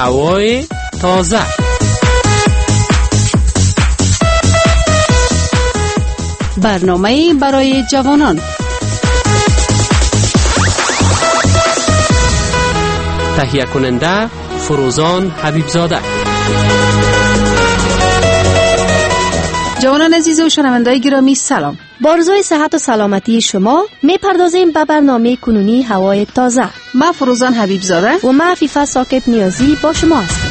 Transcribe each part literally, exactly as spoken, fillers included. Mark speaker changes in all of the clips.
Speaker 1: هوای تازه.
Speaker 2: برنامه برای جوانان.
Speaker 1: تهیه کننده فروزان حبیبزاده.
Speaker 2: جوانان عزیز و شنوندگان گرامی سلام.
Speaker 3: با آرزوی صحت و سلامتی شما میپردازیم به برنامه کنونی هوای تازه.
Speaker 2: ما فروزان حبیبزاده
Speaker 3: و ما عفیفه ساکت نیازی با شما هستیم.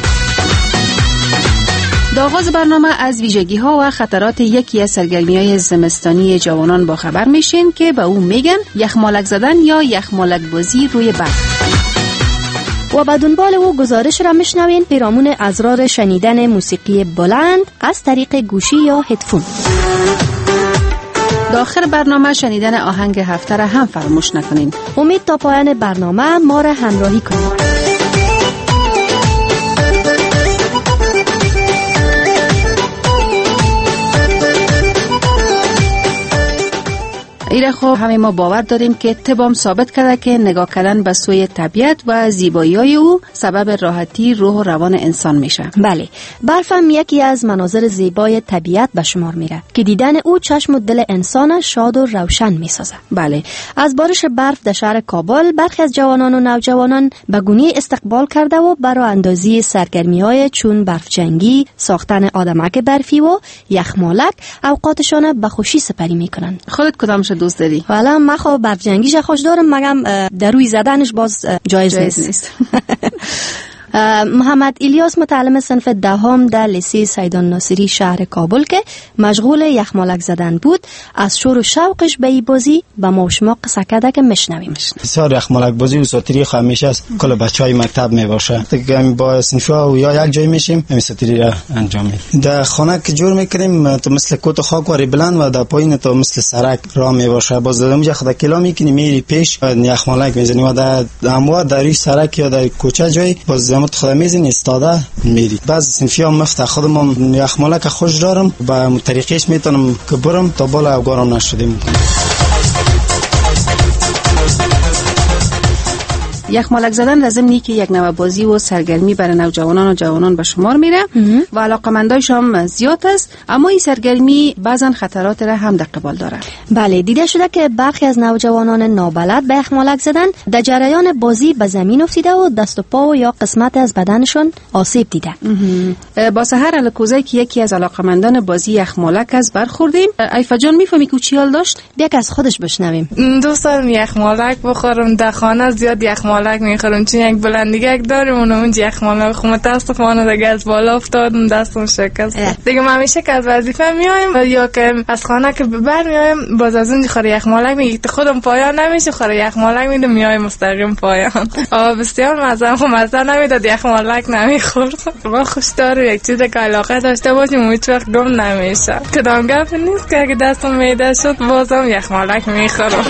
Speaker 2: در آغاز برنامه از ویژگی ها و خطرات یکی از سرگرمی های زمستانی جوانان با خبر میشین که به اون میگن یخمالک زدن یا یخمالک بازی روی برف.
Speaker 3: و به دنبال او گزارش را میشنوین پیرامون اسرار شنیدن موسیقی بلند از طریق گوشی یا هدفون.
Speaker 2: داخل برنامه شنیدن آهنگ هفته را هم فراموش نکنین.
Speaker 3: امید تا پایان برنامه ما را همراهی کنید.
Speaker 2: ایره خب همه ما باور داریم که طب ثابت کرده که نگاه کردن به سوی طبیعت و زیبایی او سبب راحتی روح و روان انسان میشه.
Speaker 3: بله، برف هم یکی از مناظر زیبای طبیعت به شمار میره که دیدن او چشم و دل انسان شاد و روشن میسازه.
Speaker 2: بله،
Speaker 3: از بارش برف در شهر کابل برخی از جوانان و نوجوانان به گونی استقبال کرده و برای اندازی سرگرمی‌های چون برفجنگی، ساختن آدمک برفی و یخمالک اوقاتشان به خوشی سپری میکنن.
Speaker 2: خودت کدامش دوست داری؟
Speaker 3: والا من خب برفجنگیش خوش دارم، مگم در روی زدنش باز جایز, جایز نیست, نیست. محمد الیاس متعلم صنف دهم در لیسه سیدان ناصری شهر کابل که مشغول یخمالک زدن بود، از شور و شوقش به این بازی به ما و شما قصه کرده که میشنویم.
Speaker 4: بسیار یخمالک بازی و ساتری همیشه است کل بچهای مکتب میباشه. دیگه با صنفا و یا یک جای میشیم همین ساتری را انجام میدیم. در خانه که جور میکنیم تو مثل کوت خاک وری بلند و در پایین تو مثل سرک راه میباشه. باز اونجا خدا کلا میکنی میری پیش یخمالک میزنی و در اموا در سرک یا در کوچه جای باز مت خدا میزنی استاده میری. بعضی صنفیا مفت خودم یخمالک خوش دارم با طریقش میتونم که برم تا بالا اوگارم نشدیم.
Speaker 2: یخمالک زدن لازم نیست که یک نوع بازی و سرگرمی برای نوجوانان و جوانان به شمار میره و علاقمندایش هم زیاد است، اما این سرگرمی بعضا خطرات را هم در قبال داره.
Speaker 3: بله، دیده شده که برخی از نوجوانان نابلد به یخمالک زدن در جریان بازی به زمین افتیده و دست و پا و یا قسمت از بدنشون آسیب دیده.
Speaker 2: با سحر الکوزی که یکی از علاقمندان بازی یخمالک از برخوردیم. ایفا جان میفهمی که چی حال داشت؟
Speaker 3: بیاک از خودش بشنویم.
Speaker 5: دوست دارم یخمالک بخورم، در خانه زیاد یخمالک میخورم چون یک بلندیگه دارم اون اون یخمالک خو متاسفانه دیگه از بالا افتادم دستم شکست. دیگه من همیشه که از وظیفه میایم یا که از خانه که بر میایم باز از اون خوره یخمالک میگی خودم پایان نمیشه خوره یخمالک میدم میایم مستقیم پایان. آ بسیار مزه خو مزه نمیداد یخمالک نمیخورد. ما خوش دارم یک چیز که علاقه داشته باشیم هیچ وقت گم نمیشه. کدام گپ نیست که اگه دستم میده شد بازم یخمالک میخورم.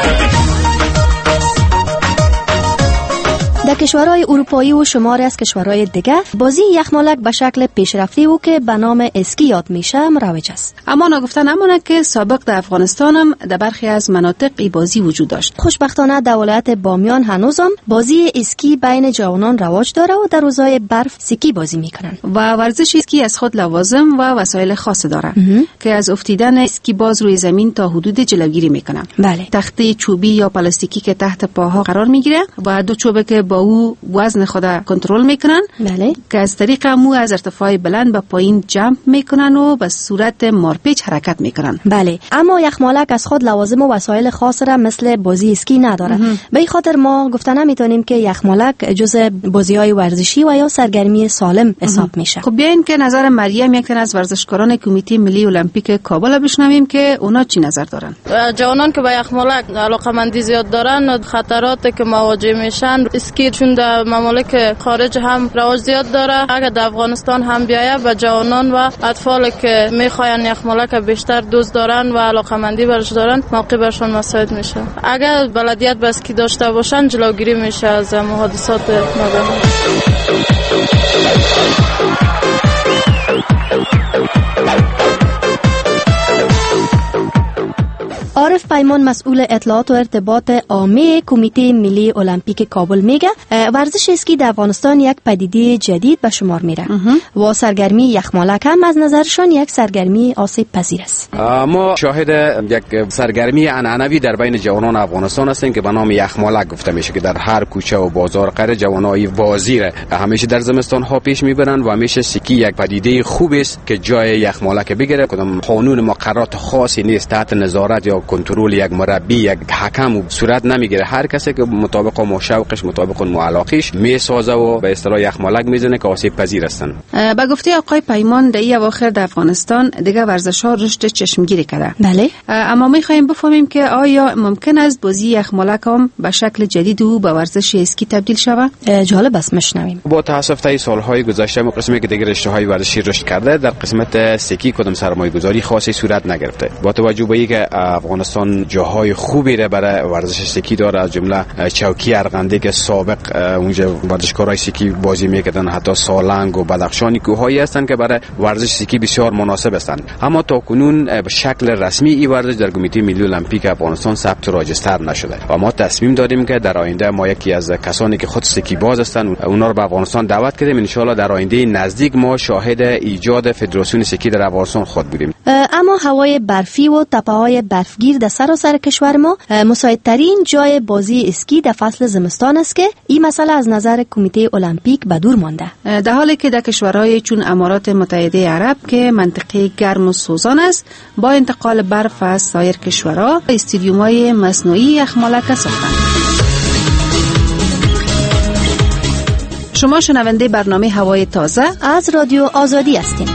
Speaker 3: در کشورهای اروپایی و شماری از کشورهای دیگه بازی یخمالک به شکل پیشرفته او که به نام اسکی یاد میشه مروج است.
Speaker 2: اما نگفتن امونه که سابق در افغانستان هم در برخی از مناطق ای بازی وجود داشت.
Speaker 3: خوشبختانه در ولایت بامیان هنوزم بازی اسکی بین جوانان رواج داره و در روزهای برف سکی بازی میکنن.
Speaker 2: و ورزش اسکی از خود لوازم و وسایل خاص داره که از افتیدن اسکی باز روی زمین تا حدود جلوگیری میکنن.
Speaker 3: بله.
Speaker 2: تخته چوبی یا پلاستیکی که تحت پاها قرار میگیره و دو چوبه که با او وزن خود کنترل میکنن.
Speaker 3: بله.
Speaker 2: که از طریق مو از ارتفاع بلند به پایین جمپ میکنن و به صورت مارپیچ حرکت میکنن.
Speaker 3: بله، اما یخمالک از خود لوازم و وسایل خاص را مثل بازی اسکی نداره. به این خاطر ما گفتن نمیتونیم که یخمالک جزء بازی‌های ورزشی و یا سرگرمی سالم حساب میشه.
Speaker 2: خب بیاین که نظر مریم یک تن از ورزشکاران کمیته ملی المپیک کابل بشنویم که اونا چی نظر دارن.
Speaker 6: جوانان که به یخمالک علاقه‌مندی زیاد دارن خطراتی که مواجه میشن اسکی چون در ممالک خارج هم رواج زیاد داره. اگر در افغانستان هم بیایه به جوانان و اطفال که میخواین یخمالک بیشتر دوست دارن و علاقه‌مندی برش دارن موقع برشون مساعد میشه. اگر بلدیت به اسکی داشته باشن جلوگیری میشه از حادثات ناگهانی.
Speaker 3: عارف پیمان مسئول اطلاعات و ارتباط عامه کمیته ملی المپیک کابل میگه ورزش اسکی در افغانستان یک پدیده جدید به شمار میره و سرگرمی یخمالک هم از نظرشان یک سرگرمی آسیب پذیر است.
Speaker 7: ما شاهد یک سرگرمی عنعنوی در بین جوانان افغانستان هستیم که به نام یخمالک گفته میشه که در هر کوچه و بازار قره جوانای وازیر همیشه در زمستان ها پیش میبرن و همیشه سکی یک پدیده خوب است که جای یخمالک بگیره. کدام قانون مقررات خاصی نیست تحت نظارت یا کنترل یک مربی یک حکم صورت نمیگیره. هر کسی که مطابق مشوقش مطابق معلاقش میسازه و به اصطلاح یخمالک میزنه که آسیب پذیر هستن.
Speaker 2: به گفته آقای پیمان در این اواخر در افغانستان دیگه ورزش‌ها رشد چشمگیری کرده.
Speaker 3: بله.
Speaker 2: اما می‌خوایم بفهمیم که آیا ممکن است بازی یخمالک هم به شکل جدید و به ورزش اسکی تبدیل شود؟
Speaker 3: جالب است مشنویم.
Speaker 7: با تاسف تا سال‌های گذشته ما قسمی که دیگه رشته‌های ورزشی رشد کرده در قسمت اسکی کدام سرمایه‌گذاری خاصی صورت نگرفته. با توجه به اینکه افغانستان جاهای خوبی را برای ورزش اسکی داره از جمله چوکی ارغنده که سابق اونجا ورزشکارای اسکی بازی میکردن، حتی سالنگ و بدخشانی کوههایی هستند که برای ورزش اسکی بسیار مناسب هستند. اما تا کنون به شکل رسمی این ورزش در کمیته ملی المپیک افغانستان ثبت و راجستر نشده و ما تصمیم داریم که در آینده ما یکی از کسانی که خود اسکی باز هستند اونا رو به افغانستان دعوت کردیم. ان شاءالله در آینده نزدیک ما شاهد ایجاد فدراسیون اسکی در افغانستان خود بودیم.
Speaker 3: اما هوای برفی و تپه‌های برفگیر در سراسر کشور ما مساعدترین جای بازی اسکی در فصل زمستان است که این مسئله از نظر کمیته المپیک به دور مانده.
Speaker 2: در حالی که در کشورهای چون امارات متحده عرب که منطقه گرم و سوزان است با انتقال برف از سایر کشورها استادیوم‌های مصنوعی یخمالک ساختند. شما شنونده برنامه هوای تازه
Speaker 3: از رادیو آزادی هستید.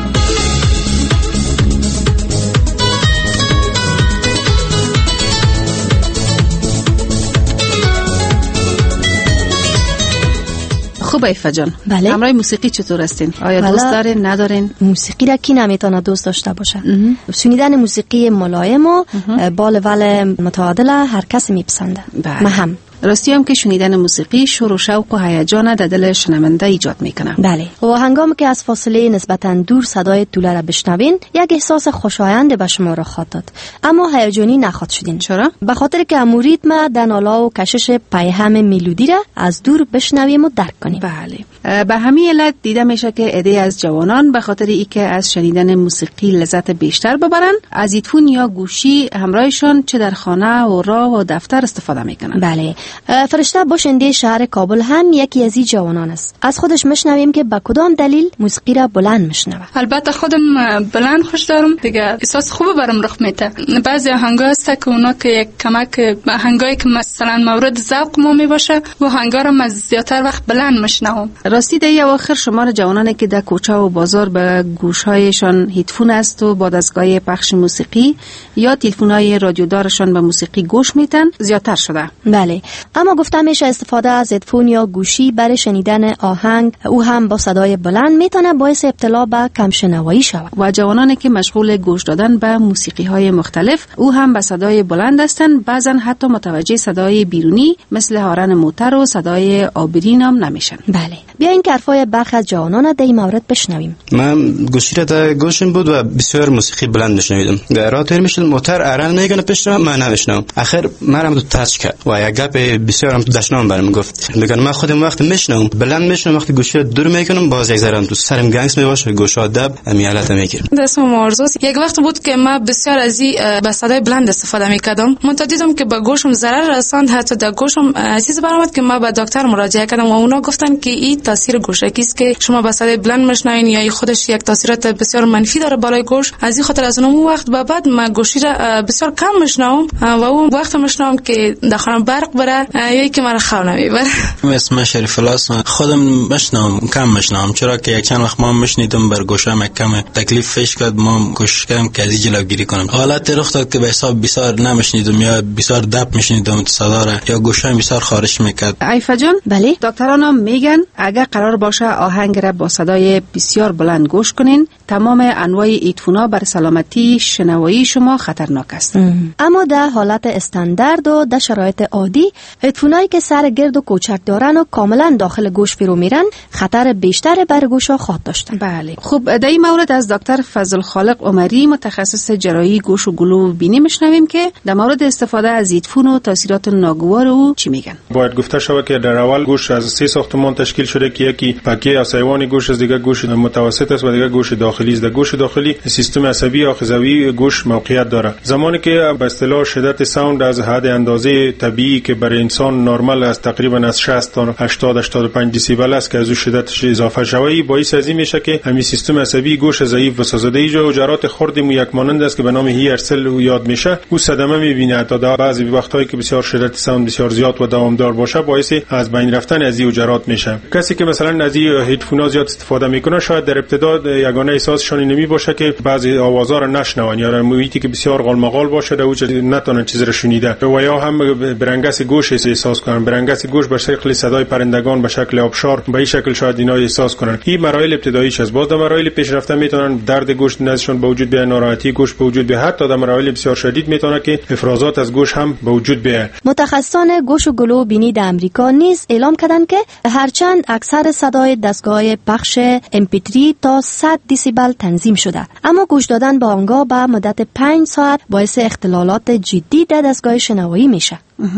Speaker 2: خوب ایفا جان.
Speaker 3: بله.
Speaker 2: همراه موسیقی چطور هستین؟ آیا
Speaker 3: بله.
Speaker 2: دوست دارین ندارین؟
Speaker 3: موسیقی را کی نمیتونه دوست داشته باشه؟ شنیدن موسیقی ملایم و بال ول متعادل هر کسی میپسنده.
Speaker 2: بله.
Speaker 3: من هم
Speaker 2: راستی هم که شنیدن موسیقی شور و شوق و هیجان در دل شنونده ایجاد میکنه.
Speaker 3: بله. و هنگامی که از فاصله نسبتا دور صدای توله را بشنوین یک احساس خوشایند به شما را خواهد داد. اما هیجانی نخواهد شدین.
Speaker 2: چرا؟
Speaker 3: به خاطر که امو ریتم دنالا و کشش پیهم ملودی را از دور بشنویم و درک کنیم.
Speaker 2: بله. به همین علت دیده میشه که عده از جوانان به خاطر اینکه از شنیدن موسیقی لذت بیشتر ببرن از ایدفون یا گوشی همراهشان چه در خانه و راه و دفتر استفاده میکنن.
Speaker 3: بله. فرشته باشنده شهر کابل هم یکی از این جوانان است. از خودش مشنویم که با کدام دلیل موسیقی را بلند مشنوه.
Speaker 5: البته خودم بلند خوش دارم دیگه، احساس خوب برام رخ میده. بعضی آهنگا هست که اونا که یک کمک آهنگایی که مثلا مورد ذوق ما میباشه و آهنگا را من زیاتر وقت بلند مشنوم.
Speaker 2: راستی در اواخر شمار جوانانی که در کوچه و بازار به گوشهایشان هیدفون است و با دستگاه پخش موسیقی یا تلفن‌های رادیودارشان به موسیقی گوش میتن زیاتر شده.
Speaker 3: بله. اما گفته میشه استفاده از هدفون یا گوشی برای شنیدن آهنگ او هم با صدای بلند میتونه باعث ابتلا به کم شنوایی شود.
Speaker 2: و جوانانی که مشغول گوش دادن به موسیقی های مختلف او هم به صدای بلند هستند، بعضا حتی متوجه صدای بیرونی مثل هارن موتر و صدای آبرین هم نمیشن.
Speaker 3: بله. بیاین که حرفای برخی از جوانان در این مورد بشنویم.
Speaker 8: من گوشی را در گوشم بود و بسیار موسیقی بلند میشنیدم. در راه تیر میشد موتر ارن میگنه پیشم من نمیشنم. آخر منم تو تاچ کرد و یک گپ بسیار هم تو دشنام برام گفت. میگن من خودم وقت میشنم بلند میشنم وقتی گوشی رو دور میکنم باز یک ذره تو سرم گنگس میباشه گوشا دب امیالت میگیرم.
Speaker 5: دستم مرزوس یک وقت بود که من بسیار از این به صدای بلند استفاده میکردم. من دیدم که به گوشم ضرر رساند، حتی در گوشم عزیز برآمد که من به دکتر مراجعه کردم و اونا گفتن که این تاثیر گوشکی است که شما به صدای بلند میشنوین یا این خودش یک تاثیرات بسیار منفی داره بالای گوش. از این خاطر از اون وقت به بعد من گوشی را بسیار کم میشنوم و اون وقت میشنوم که در خانه برق بره یا که من خواب نمیبره.
Speaker 9: اسم شریف الله است. خودم میشنوم کم میشنوم چرا که یک چند وقت ما میشنیدم بر گوشم کم تکلیف فش کرد ما کوشش کردم که از جلوگیری کنم. حالت رخ داد که به حساب بسیار نمیشنیدم یا بسیار دب میشنیدم صدا را یا گوشم بسیار خارش میکرد.
Speaker 2: عیفا جان
Speaker 3: بله
Speaker 2: دکتران هم میگن اگر قرار باشه آهنگ را با صدای بسیار بلند گوش کنین تمام انواع ایدفونا بر سلامتی شنوایی شما خطرناک است.
Speaker 3: ام. اما در حالت استاندارد و در شرایط عادی هدفونایی که سر گرد و کوچک دارن و کاملا داخل گوش فرو میرن خطر بیشتر بر گوشا خواهد داشتن.
Speaker 2: بله. خب در این مورد از دکتر فضل خالق عمری متخصص جراحی گوش و گلو و بینی میشنویم که در مورد استفاده از هدفون و تاثیرات ناگوار او چی میگن.
Speaker 10: باید گفته شود که در اول گوش از سه ساختمان تشکیل شده که یکی پکه آسیوان گوش است، دیگه گوش متوسط است و دیگه گوش داخلی است. در گوش داخلی سیستم عصبی آخذوی گوش موقعیت داره. زمانی که به اصطلاح شدت ساوند از حد اندازه طبیعی که برای انسان نرمال است تقریبا از شصت تا هشتاد هشتاد و پنج دسیبل است که از شدتش اضافه شوی باعث از این میشه که همین سیستم عصبی گوش ضعیف و سازنده ایجا و جرات خرد مو یک مانند است که به نام هیرسل یاد میشه. او صدمه میبینه تا در بعضی وقتایی که بسیار شدت ساوند بسیار زیاد و دوامدار باشه باعث از بین رفتن از این جرات میشه. کسی که مثلا از این هدفون زیاد استفاده میکنه شاید در ابتدا یگانه احساسشون نمی باشه که بعضی آوازا رو نشنون یا محیطی که بسیار غالمغال باشه در اوج نتونن چیزی رو شنیده و یا هم برنگس گوش احساس کنن. برنگس گوش به شکل صدای پرندگان به شکل آبشار به این شکل شاید اینا احساس کنن. این مراحل ابتداییش است. باز در مراحل پیشرفته میتونن درد گوش نزدشون به وجود بیاد، ناراحتی گوش به وجود بیاد، حتی در مراحل بسیار شدید میتونه که افرازات از گوش هم به وجود بیاد.
Speaker 3: متخصصان گوش و گلو و بینی در امریکا نیز اعلام کردند که هرچند اکثر صدای دستگاه پخش ام پی تری تا صد دسیبل تنظیم شده، اما گوش دادن به آنها به مدت پنج ساعت باعث اختلالات جدی در دستگاه شنوایی میشه.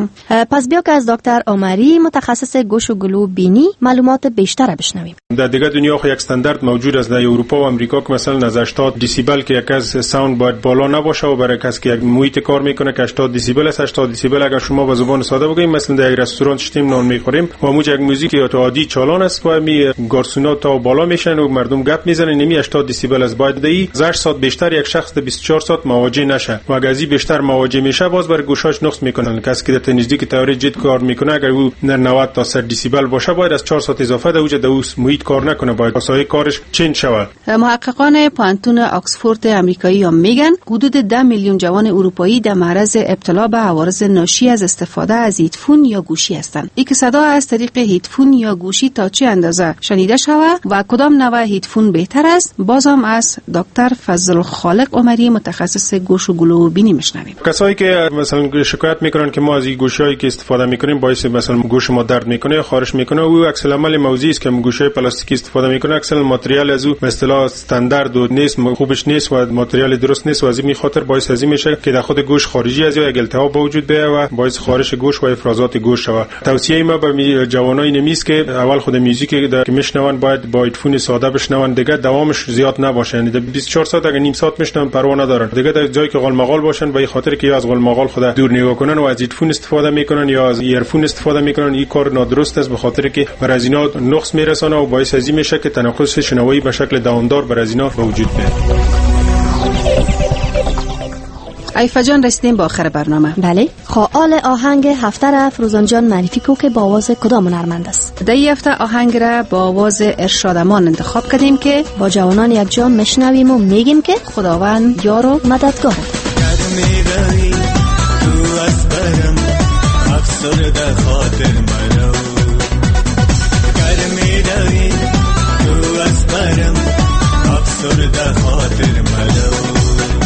Speaker 3: پس بیا که از دکتر عمری متخصص گوش و گلو بینی معلومات بیشتر بشنویم.
Speaker 10: در دیگه دنیا خو یک استاندارد موجود است در اروپا و امریکا که مثلا از هشتاد دسیبل که یک از ساوند باید بالا نباشه و برای کسی که یک محیط کار میکنه که هشتاد دسیبل است. هشتاد دسیبل اگر شما به زبان ساده بگیم مثلا در یک رستوران شتیم نان میخوریم و موج یک موزیک یا تو عادی چالان است و می گارسونا تا بالا میشن و مردم گپ میزنن نمی هشتاد دسیبل است. باید دی هشت ساعت بیشتر یک شخص در بیست و چهار ساعت مواجه نشه و اگر از بیشتر مواجه میشه باز بر گوشاش نقص میکنن. کسی که در نزدیک تئوری جد کار میکنه اگر او نود تا صد دسیبل باشه باید از چهار ساعت اضافه در اوج دوس محیط کار نکنه، باید واسه کارش چین شود.
Speaker 2: محققان پانتون آکسفورد آمریکایی هم میگن حدود ده میلیون جوان اروپایی در معرض ابتلا به عوارض ناشی از استفاده از هدفون یا گوشی هستند. این که صدا از طریق هدفون یا گوشی تا چه اندازه شنیده شود و کدام نوع هدفون بهتر است بازم از دکتر فضل خالق عمری متخصص گوش و گلو و بینی میشنویم.
Speaker 10: کسایی که مثلا شکایت میکنن که ما از این گوشیایی که استفاده میکنیم باعث مثلا گوش ما درد میکنه یا خارش میکنه، او عکس العمل موضوعی است که گوشه پلاستیکی استفاده میکنه. عکس ماتریال از او به اصطلاح استاندارد و نیست، خوبش نیست و ماتریال درست نیست و از این خاطر باعث از این میشه که در خود گوش خارجی از یا التهاب به وجود بیاد و باعث خارش گوش و افرازات گوش شود. توصیه ما به جوانای نمیست که اول خود موزیک که میشنون باید با هدفون ساده بشنون، دیگه دوامش زیاد نباشه، یعنی بیست و چهار ساعت اگه نیم ساعت میشنون پروا ندارن، دیگه در جایی که غالمغال باشن به خاطر که از غالمغال خود دور نگاه کنن و از هدفون استفاده میکنن یا از ایرفون استفاده میکنن. این کار نادرست است به خاطر که بر از اینا نقص میرسونه و باعث از این میشه که تناقض شنوایی به شکل دوامدار بر از اینا به وجود بیاد.
Speaker 2: ایفا جان رسیدیم با آخر برنامه.
Speaker 3: بله، خواهال آهنگ هفته را فروزان جان معرفی کو که با آواز کدام هنرمند است؟
Speaker 2: در این هفته آهنگ را با آواز ارشاد امان انتخاب کردیم که با جوانان یک جا میشنویم و میگیم که خداوند یار و مددگار.
Speaker 11: افسرده خاطر مرا گرمی روی تو از برم افسرده خاطر مرا